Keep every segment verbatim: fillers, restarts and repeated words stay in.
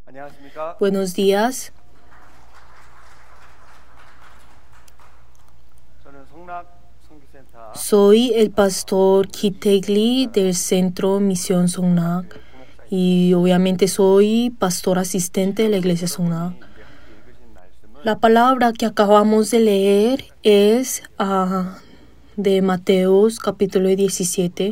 Buenos días. Soy el pastor Kitegli del Centro Misión Songnak y obviamente soy pastor asistente de la Iglesia Songnak. La palabra que acabamos de leer es uh, de Mateos capítulo diecisiete.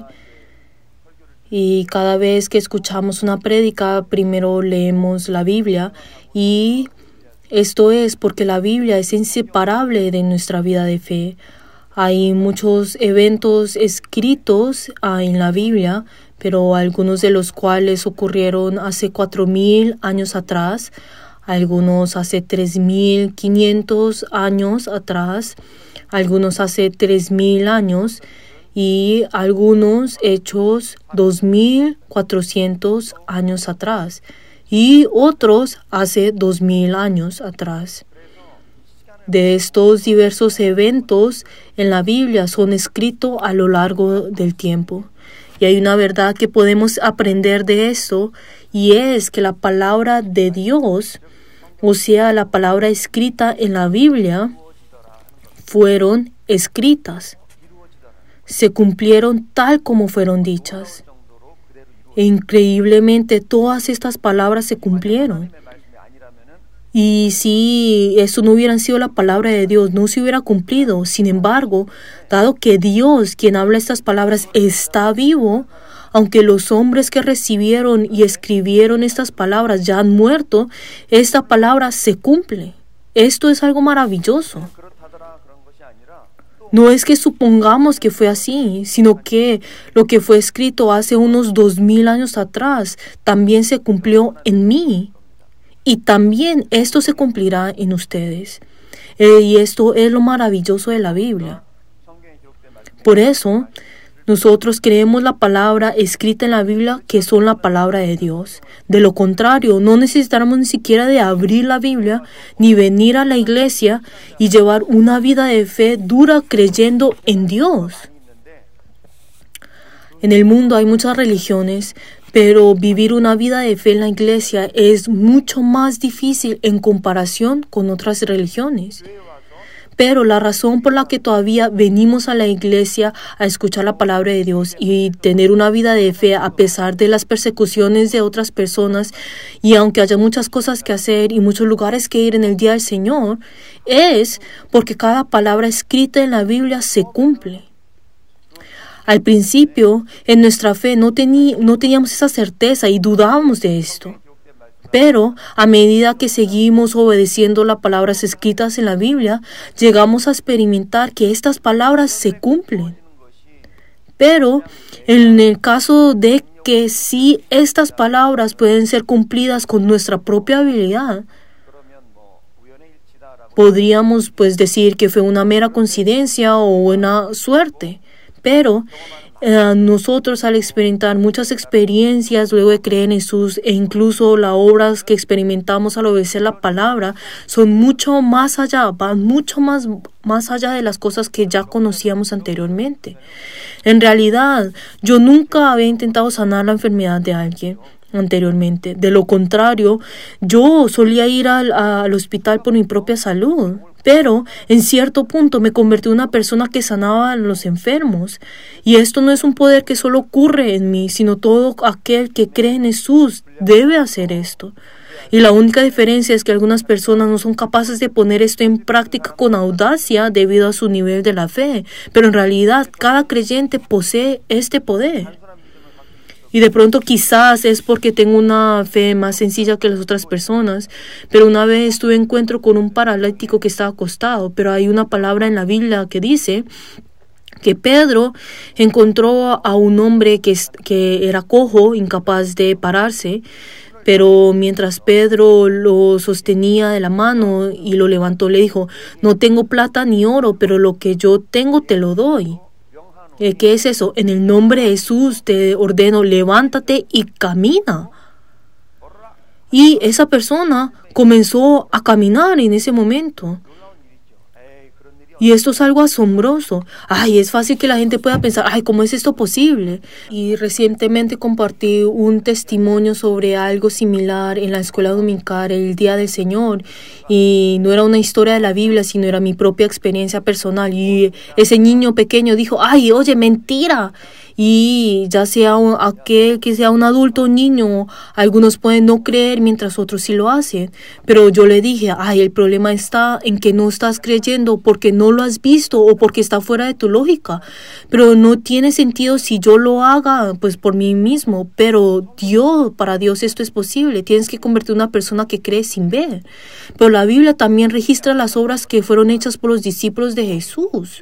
Y cada vez que escuchamos una prédica, primero leemos la Biblia, y esto es porque la Biblia es inseparable de nuestra vida de fe. Hay muchos eventos escritos uh, en la Biblia, pero algunos de los cuales ocurrieron hace cuatro mil años atrás, algunos hace tres mil quinientos años atrás, algunos hace tres mil años, y algunos hechos dos mil cuatrocientos años atrás y otros hace dos mil años atrás. De estos diversos eventos en la Biblia son escritos a lo largo del tiempo. Y hay una verdad que podemos aprender de esto, y es que la palabra de Dios, o sea, la palabra escrita en la Biblia, fueron escritas. Se cumplieron tal como fueron dichas. E increíblemente todas estas palabras se cumplieron. Y si eso no hubiera sido la palabra de Dios, no se hubiera cumplido. Sin embargo, dado que Dios, quien habla estas palabras, está vivo, aunque los hombres que recibieron y escribieron estas palabras ya han muerto, esta palabra se cumple. Esto es algo maravilloso. No es que supongamos que fue así, sino que lo que fue escrito hace unos dos mil años atrás también se cumplió en mí. Y también esto se cumplirá en ustedes. Eh, y esto es lo maravilloso de la Biblia. Por eso, nosotros creemos la palabra escrita en la Biblia que son la palabra de Dios. De lo contrario, no necesitamos ni siquiera de abrir la Biblia, ni venir a la iglesia y llevar una vida de fe dura creyendo en Dios. En el mundo hay muchas religiones, pero vivir una vida de fe en la iglesia es mucho más difícil en comparación con otras religiones. Pero la razón por la que todavía venimos a la iglesia a escuchar la palabra de Dios y tener una vida de fe a pesar de las persecuciones de otras personas, y aunque haya muchas cosas que hacer y muchos lugares que ir en el día del Señor, es porque cada palabra escrita en la Biblia se cumple. Al principio, en nuestra fe no, tení, no teníamos esa certeza y dudábamos de esto. Pero a medida que seguimos obedeciendo las palabras escritas en la Biblia, llegamos a experimentar que estas palabras se cumplen. Pero en el caso de que sí estas palabras pueden ser cumplidas con nuestra propia habilidad, podríamos pues decir que fue una mera coincidencia o buena suerte. Pero eh, nosotros al experimentar muchas experiencias luego de creer en Jesús, e incluso las obras que experimentamos al obedecer la palabra, son mucho más allá, van mucho más, más allá de las cosas que ya conocíamos anteriormente. En realidad, yo nunca había intentado sanar la enfermedad de alguien anteriormente. De lo contrario, yo solía ir al, al hospital por mi propia salud. Pero en cierto punto me convertí en una persona que sanaba a los enfermos. Y esto no es un poder que solo ocurre en mí, sino todo aquel que cree en Jesús debe hacer esto. Y la única diferencia es que algunas personas no son capaces de poner esto en práctica con audacia debido a su nivel de la fe. Pero en realidad cada creyente posee este poder. Y de pronto quizás es porque tengo una fe más sencilla que las otras personas, pero una vez tuve encuentro con un paralítico que estaba acostado, pero hay una palabra en la Biblia que dice que Pedro encontró a un hombre que, que era cojo, incapaz de pararse, pero mientras Pedro lo sostenía de la mano y lo levantó, le dijo: no tengo plata ni oro, pero lo que yo tengo te lo doy. ¿Qué es eso? En el nombre de Jesús te ordeno, levántate y camina. Y esa persona comenzó a caminar en ese momento. Y esto es algo asombroso. Ay, es fácil que la gente pueda pensar, ay, ¿cómo es esto posible? Y recientemente compartí un testimonio sobre algo similar en la escuela dominical, el Día del Señor. Y no era una historia de la Biblia, sino era mi propia experiencia personal. Y ese niño pequeño dijo, ay, oye, mentira. Y ya sea un, aquel que sea un adulto o un niño, algunos pueden no creer mientras otros sí lo hacen. Pero yo le dije, ay, el problema está en que no estás creyendo porque no lo has visto o porque está fuera de tu lógica. Pero no tiene sentido si yo lo haga, pues por mí mismo. Pero Dios, para Dios esto es posible. Tienes que convertir en una persona que cree sin ver. Pero la Biblia también registra las obras que fueron hechas por los discípulos de Jesús.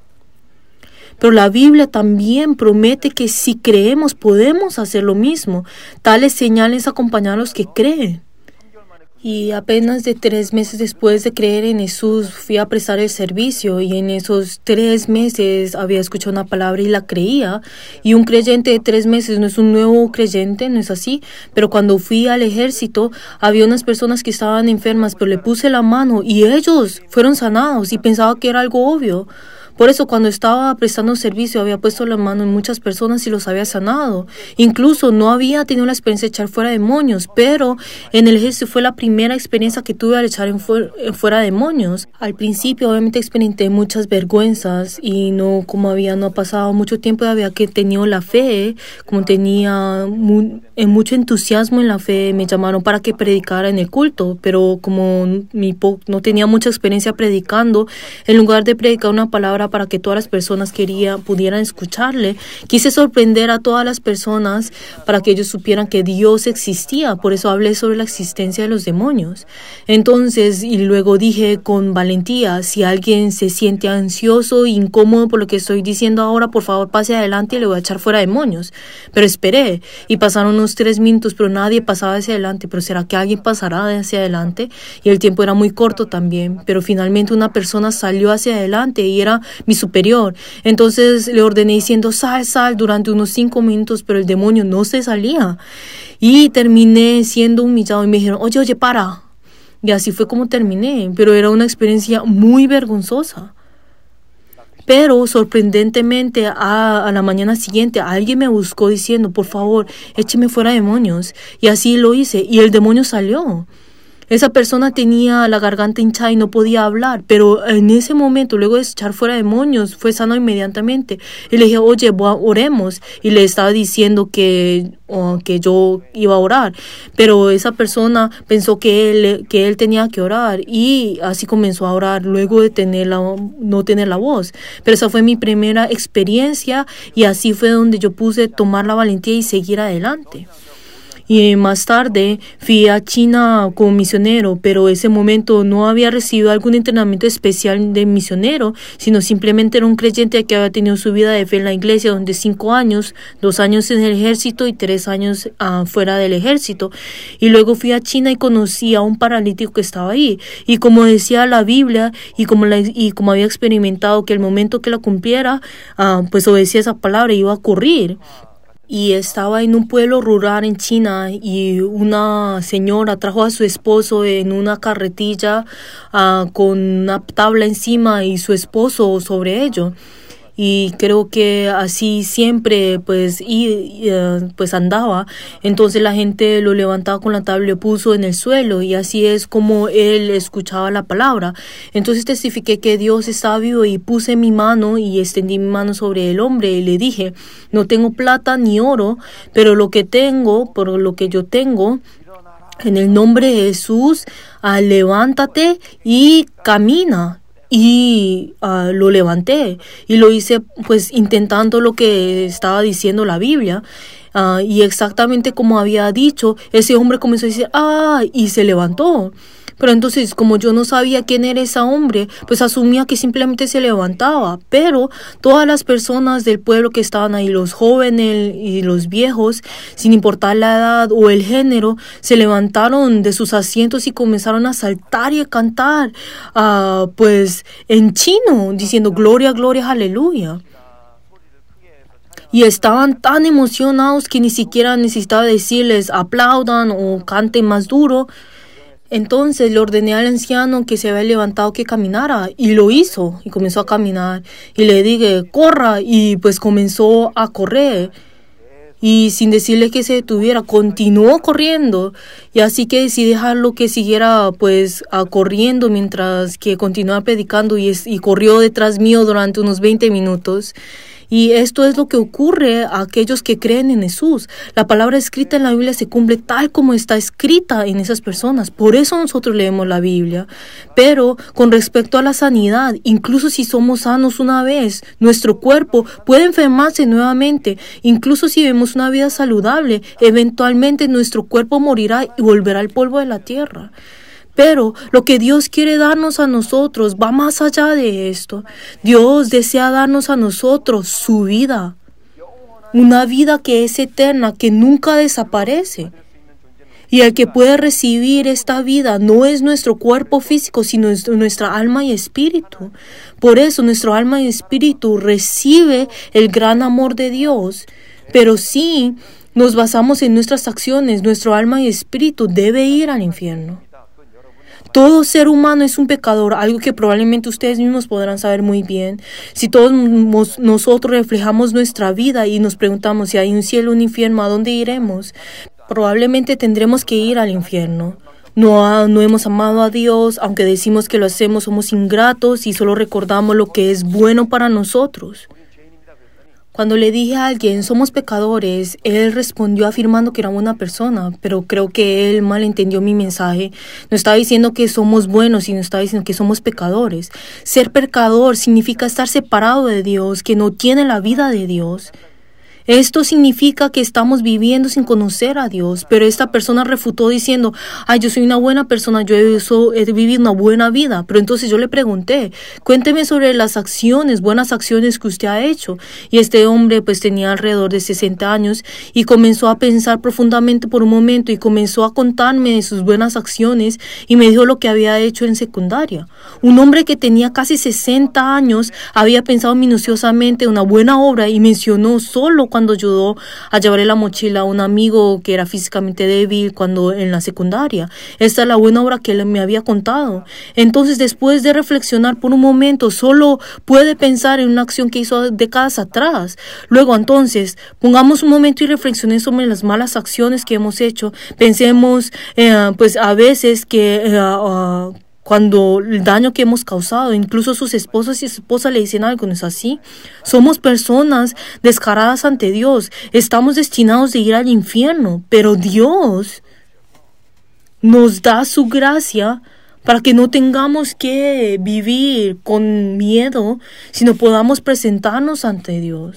Pero la Biblia también promete que si creemos podemos hacer lo mismo. Tales señales acompañan a los que creen. Y apenas de tres meses después de creer en Jesús fui a prestar el servicio y en esos tres meses había escuchado una palabra y la creía. Y un creyente de tres meses no es un nuevo creyente, no es así. Pero cuando fui al ejército había unas personas que estaban enfermas, pero le puse la mano y ellos fueron sanados y pensaba que era algo obvio. Por eso cuando estaba prestando servicio había puesto la mano en muchas personas y los había sanado. Incluso no había tenido la experiencia de echar fuera demonios, pero en el ejército fue la primera experiencia que tuve al echar en fuera, en fuera demonios. Al principio obviamente experimenté muchas vergüenzas y no como había no pasado mucho tiempo había que tenido la fe, como tenía muy, mucho entusiasmo en la fe, me llamaron para que predicara en el culto, pero como mi po- no tenía mucha experiencia predicando, en lugar de predicar una palabra para que todas las personas querían, pudieran escucharle, quise sorprender a todas las personas para que ellos supieran que Dios existía. Por eso hablé sobre la existencia de los demonios. Entonces, y luego dije con valentía, si alguien se siente ansioso e incómodo por lo que estoy diciendo ahora, por favor pase adelante y le voy a echar fuera demonios. Pero esperé y pasaron unos tres minutos, pero nadie pasaba hacia adelante. Pero ¿será que alguien pasará hacia adelante? Y el tiempo era muy corto también. Pero finalmente una persona salió hacia adelante y era mi superior. Entonces le ordené diciendo, sal, sal, durante unos cinco minutos, pero el demonio no se salía. Y terminé siendo humillado y me dijeron, oye, oye, para. Y así fue como terminé, pero era una experiencia muy vergonzosa. Pero sorprendentemente a, a la mañana siguiente alguien me buscó diciendo, por favor, écheme fuera demonios. Y así lo hice y el demonio salió. Esa persona tenía la garganta hinchada y no podía hablar, pero en ese momento, luego de echar fuera demonios, fue sano inmediatamente. Y le dije, oye, oremos. Y le estaba diciendo que, oh, que yo iba a orar. Pero esa persona pensó que él, que él tenía que orar y así comenzó a orar luego de tener la, no tener la voz. Pero esa fue mi primera experiencia y así fue donde yo puse tomar la valentía y seguir adelante. Y más tarde fui a China como misionero, pero ese momento no había recibido algún entrenamiento especial de misionero, sino simplemente era un creyente que había tenido su vida de fe en la iglesia, donde cinco años, dos años en el ejército y tres años uh, fuera del ejército. Y luego fui a China y conocí a un paralítico que estaba ahí. Y como decía la Biblia y como, la, y como había experimentado que el momento que la cumpliera, uh, pues obedecía esa palabra y iba a ocurrir. Y estaba en un pueblo rural en China y una señora trajo a su esposo en una carretilla uh, con una tabla encima y su esposo sobre ello. Y creo que así siempre pues, y, uh, pues andaba. Entonces la gente lo levantaba con la tabla y lo puso en el suelo y así es como él escuchaba la palabra. Entonces testifiqué que Dios estaba vivo y puse mi mano y extendí mi mano sobre el hombre y le dije, no tengo plata ni oro, pero lo que tengo, por lo que yo tengo, en el nombre de Jesús, uh, levántate y camina. Y uh, lo levanté y lo hice pues intentando lo que estaba diciendo la Biblia uh, y exactamente como había dicho, ese hombre comenzó a decir ¡ah! Y se levantó. Pero entonces, como yo no sabía quién era ese hombre, pues asumía que simplemente se levantaba. Pero todas las personas del pueblo que estaban ahí, los jóvenes y los viejos, sin importar la edad o el género, se levantaron de sus asientos y comenzaron a saltar y a cantar, uh, pues en chino, diciendo gloria, gloria, aleluya. Y estaban tan emocionados que ni siquiera necesitaba decirles aplaudan o canten más duro. Entonces le ordené al anciano que se había levantado que caminara y lo hizo y comenzó a caminar. Y le dije, corra, y pues comenzó a correr. Y sin decirle que se detuviera, continuó corriendo. Y así que decidí dejarlo que siguiera pues a corriendo mientras que continuaba predicando y, es, y corrió detrás mío durante unos veinte minutos. Y esto es lo que ocurre a aquellos que creen en Jesús. La palabra escrita en la Biblia se cumple tal como está escrita en esas personas. Por eso nosotros leemos la Biblia. Pero con respecto a la sanidad, incluso si somos sanos una vez, nuestro cuerpo puede enfermarse nuevamente. Incluso si vivimos una vida saludable, eventualmente nuestro cuerpo morirá y volverá al polvo de la tierra. Pero lo que Dios quiere darnos a nosotros va más allá de esto. Dios desea darnos a nosotros su vida. Una vida que es eterna, que nunca desaparece. Y el que puede recibir esta vida no es nuestro cuerpo físico, sino nuestra alma y espíritu. Por eso nuestro alma y espíritu recibe el gran amor de Dios. Pero si nos basamos en nuestras acciones, nuestro alma y espíritu debe ir al infierno. Todo ser humano es un pecador, algo que probablemente ustedes mismos podrán saber muy bien. Si todos nosotros reflejamos nuestra vida y nos preguntamos si hay un cielo o un infierno, ¿a dónde iremos? Probablemente tendremos que ir al infierno. No, no hemos amado a Dios, aunque decimos que lo hacemos, somos ingratos y solo recordamos lo que es bueno para nosotros. Cuando le dije a alguien, somos pecadores, él respondió afirmando que era buena persona, pero creo que él malentendió mi mensaje. No estaba diciendo que somos buenos, sino estaba diciendo que somos pecadores. Ser pecador significa estar separado de Dios, que no tiene la vida de Dios. Esto significa que estamos viviendo sin conocer a Dios, pero esta persona refutó diciendo, ay, yo soy una buena persona, yo he, so, he vivido una buena vida. Pero entonces yo le pregunté, cuénteme sobre las acciones, buenas acciones que usted ha hecho. Y este hombre pues tenía alrededor de sesenta años y comenzó a pensar profundamente por un momento y comenzó a contarme de sus buenas acciones y me dijo lo que había hecho en secundaria. Un hombre que tenía casi sesenta años había pensado minuciosamente una buena obra y mencionó solo cuando ayudó a llevarle la mochila a un amigo que era físicamente débil cuando en la secundaria. Esta es la buena obra que él me había contado. Entonces, después de reflexionar por un momento, solo puede pensar en una acción que hizo décadas atrás. Luego, entonces, pongamos un momento y reflexionemos sobre las malas acciones que hemos hecho. Pensemos, eh, pues, a veces que... Eh, uh, Cuando el daño que hemos causado, incluso sus esposas y esposas le dicen algo, ¿no es así? Somos personas descaradas ante Dios. Estamos destinados de ir al infierno, pero Dios nos da su gracia para que no tengamos que vivir con miedo, sino podamos presentarnos ante Dios.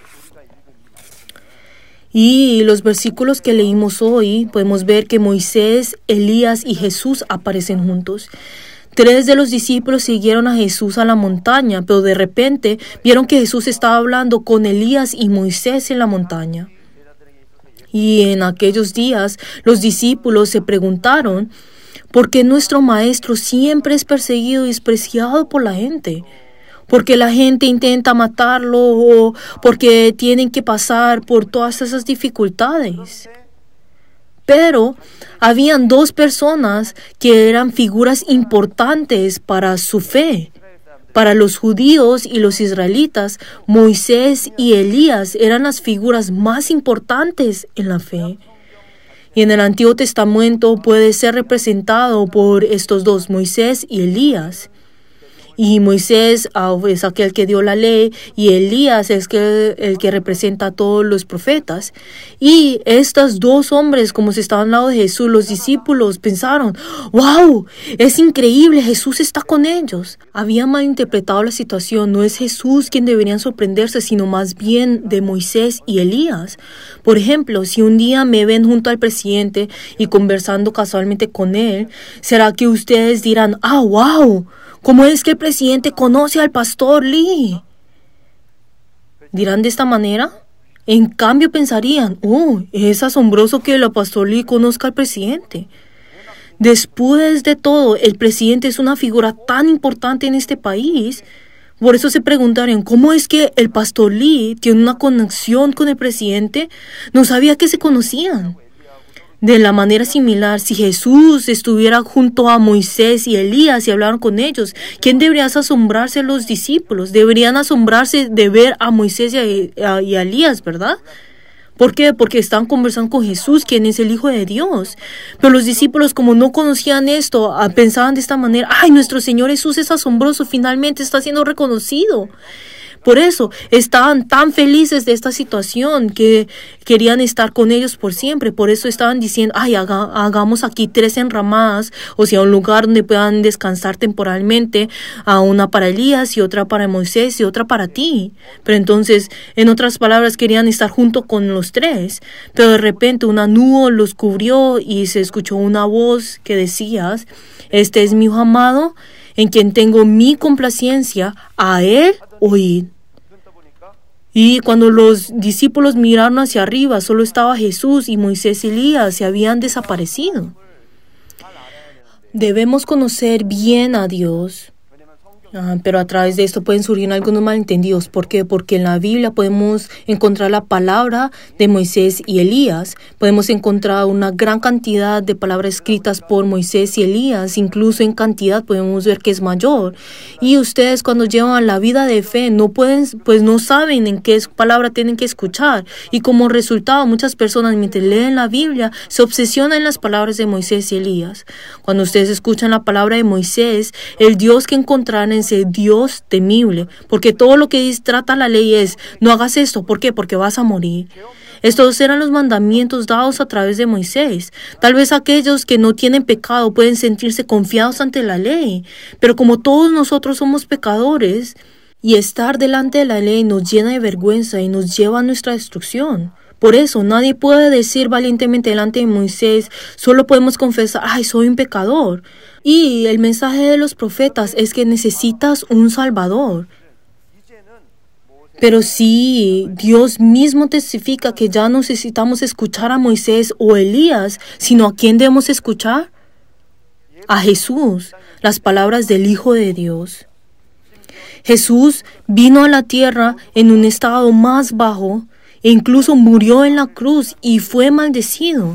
Y los versículos que leímos hoy, podemos ver que Moisés, Elías y Jesús aparecen juntos. Tres de los discípulos siguieron a Jesús a la montaña, pero de repente vieron que Jesús estaba hablando con Elías y Moisés en la montaña. Y en aquellos días los discípulos se preguntaron, ¿por qué nuestro maestro siempre es perseguido y despreciado por la gente? Porque la gente intenta matarlo o porque tienen que pasar por todas esas dificultades. Pero habían dos personas que eran figuras importantes para su fe. Para los judíos y los israelitas, Moisés y Elías eran las figuras más importantes en la fe. Y en el Antiguo Testamento puede ser representado por estos dos, Moisés y Elías. Y Moisés uh, es aquel que dio la ley y Elías es que, el que representa a todos los profetas. Y estos dos hombres, como se estaban al lado de Jesús, los discípulos pensaron, ¡wow! Es increíble, Jesús está con ellos. Habían malinterpretado la situación. No es Jesús quien deberían sorprenderse, sino más bien de Moisés y Elías. Por ejemplo, si un día me ven junto al presidente y conversando casualmente con él, ¿será que ustedes dirán, ¡ah, wow! ¿Cómo es que el presidente conoce al pastor Lee? ¿Dirán de esta manera? En cambio pensarían, oh, es asombroso que el pastor Lee conozca al presidente. Después de todo, el presidente es una figura tan importante en este país. Por eso se preguntarían, ¿cómo es que el pastor Lee tiene una conexión con el presidente? No sabía que se conocían. De la manera similar, si Jesús estuviera junto a Moisés y Elías y hablaron con ellos, ¿quién debería asombrarse? Los discípulos deberían asombrarse de ver a Moisés y a, a, y a Elías, ¿verdad? ¿Por qué? Porque están conversando con Jesús, quien es el Hijo de Dios. Pero los discípulos, como no conocían esto, pensaban de esta manera: ¡ay, nuestro Señor Jesús es asombroso! Finalmente está siendo reconocido. Por eso estaban tan felices de esta situación que querían estar con ellos por siempre. Por eso estaban diciendo: ay, haga, hagamos aquí tres enramadas, o sea, un lugar donde puedan descansar temporalmente, a una para Elías y otra para Moisés y otra para ti. Pero entonces, en otras palabras, querían estar junto con los tres. Pero de repente una nube los cubrió y se escuchó una voz que decía: este es mi Hijo amado, en quien tengo mi complacencia, a él oíd. Y cuando los discípulos miraron hacia arriba, solo estaba Jesús, y Moisés y Elías se habían desaparecido. Debemos conocer bien a Dios. Ah, pero a través de esto pueden surgir algunos malentendidos. ¿Por qué? Porque en la Biblia podemos encontrar la palabra de Moisés y Elías. Podemos encontrar una gran cantidad de palabras escritas por Moisés y Elías. Incluso en cantidad podemos ver que es mayor. Y ustedes, cuando llevan la vida de fe, no pueden, pues no saben en qué palabra tienen que escuchar. Y como resultado, muchas personas, mientras leen la Biblia, se obsesionan en las palabras de Moisés y Elías. Cuando ustedes escuchan la palabra de Moisés, el Dios que encontrarán en ese Dios temible, porque todo lo que dice, trata la ley es: no hagas esto. ¿Por qué? Porque vas a morir. Estos eran los mandamientos dados a través de Moisés. Tal vez aquellos que no tienen pecado pueden sentirse confiados ante la ley, pero como todos nosotros somos pecadores, y estar delante de la ley nos llena de vergüenza y nos lleva a nuestra destrucción. Por eso nadie puede decir valientemente delante de Moisés: solo podemos confesar: ay, soy un pecador. Y el mensaje de los profetas es que necesitas un Salvador. Pero si Dios mismo testifica que ya no necesitamos escuchar a Moisés o Elías, sino ¿a quién debemos escuchar? A Jesús, las palabras del Hijo de Dios. Jesús vino a la tierra en un estado más bajo, e incluso murió en la cruz y fue maldecido.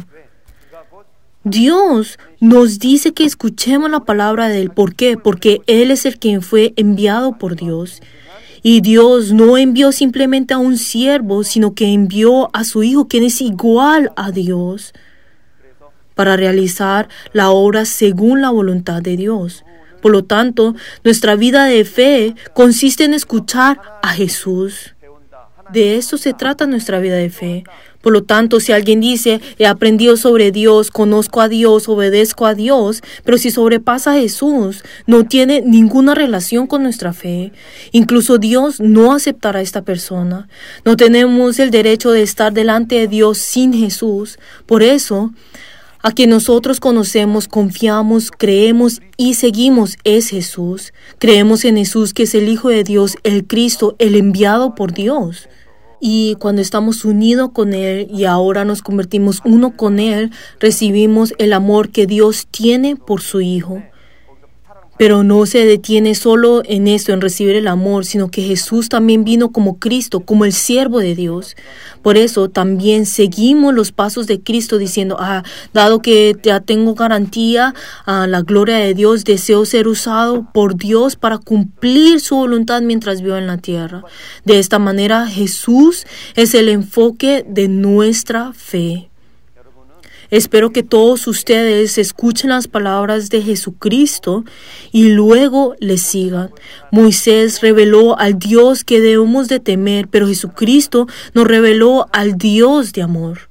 Dios nos dice que escuchemos la palabra de Él. ¿Por qué? Porque Él es el quien fue enviado por Dios. Y Dios no envió simplemente a un siervo, sino que envió a su Hijo, quien es igual a Dios, para realizar la obra según la voluntad de Dios. Por lo tanto, nuestra vida de fe consiste en escuchar a Jesús. De esto se trata nuestra vida de fe. Por lo tanto, si alguien dice: he aprendido sobre Dios, conozco a Dios, obedezco a Dios, pero si sobrepasa a Jesús, no tiene ninguna relación con nuestra fe. Incluso Dios no aceptará a esta persona. No tenemos el derecho de estar delante de Dios sin Jesús. Por eso, a quien nosotros conocemos, confiamos, creemos y seguimos es Jesús. Creemos en Jesús, que es el Hijo de Dios, el Cristo, el enviado por Dios. Y cuando estamos unidos con Él y ahora nos convertimos uno con Él, recibimos el amor que Dios tiene por su Hijo. Pero no se detiene solo en esto, en recibir el amor, sino que Jesús también vino como Cristo, como el siervo de Dios. Por eso también seguimos los pasos de Cristo diciendo: ah, dado que ya tengo garantía a la gloria de Dios, deseo ser usado por Dios para cumplir su voluntad mientras vivo en la tierra. De esta manera, Jesús es el enfoque de nuestra fe. Espero que todos ustedes escuchen las palabras de Jesucristo y luego les sigan. Moisés reveló al Dios que debemos de temer, pero Jesucristo nos reveló al Dios de amor.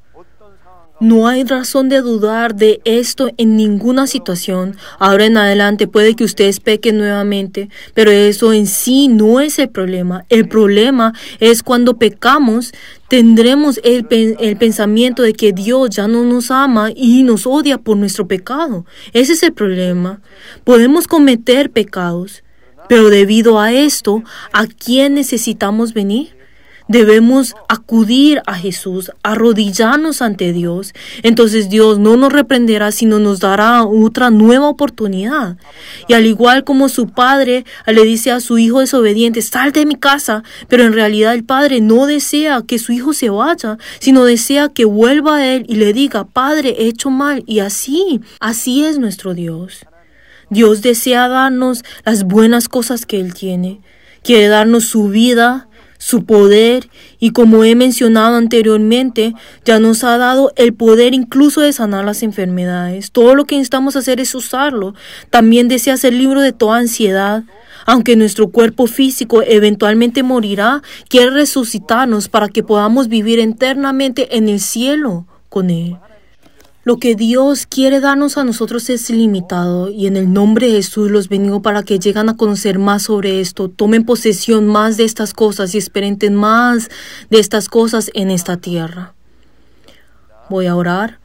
No hay razón de dudar de esto en ninguna situación. Ahora en adelante puede que ustedes pequen nuevamente, pero eso en sí no es el problema. El problema es cuando pecamos, tendremos el, el pensamiento de que Dios ya no nos ama y nos odia por nuestro pecado. Ese es el problema. Podemos cometer pecados, pero debido a esto, ¿a quién necesitamos venir? debemos acudir a Jesús, arrodillarnos ante Dios. Entonces Dios no nos reprenderá, sino nos dará otra nueva oportunidad. Y al igual como su padre le dice a su hijo desobediente, sal de mi casa, pero en realidad el padre no desea que su hijo se vaya, sino desea que vuelva a él y le diga, Padre, he hecho mal. Y así, así es nuestro Dios. Dios desea darnos las buenas cosas que Él tiene. Quiere darnos su vida, su poder, y como he mencionado anteriormente, ya nos ha dado el poder incluso de sanar las enfermedades. Todo lo que necesitamos hacer es usarlo. También desea ser libre de toda ansiedad. Aunque nuestro cuerpo físico eventualmente morirá, quiere resucitarnos para que podamos vivir eternamente en el cielo con Él. Lo que Dios quiere darnos a nosotros es ilimitado, y en el nombre de Jesús los bendigo para que lleguen a conocer más sobre esto, tomen posesión más de estas cosas y experimenten más de estas cosas en esta tierra. Voy a orar.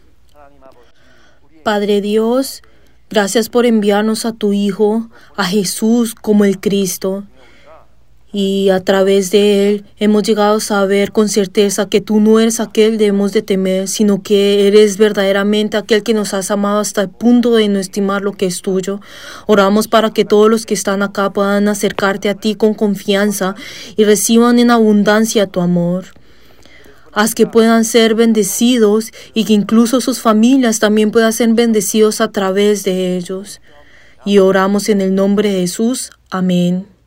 Padre Dios, gracias por enviarnos a tu Hijo, a Jesús como el Cristo. Y a través de Él hemos llegado a saber con certeza que tú no eres aquel que debemos de temer, sino que eres verdaderamente aquel que nos has amado hasta el punto de no estimar lo que es tuyo. Oramos para que todos los que están acá puedan acercarte a ti con confianza y reciban en abundancia tu amor. Haz que puedan ser bendecidos y que incluso sus familias también puedan ser bendecidos a través de ellos. Y oramos en el nombre de Jesús. Amén.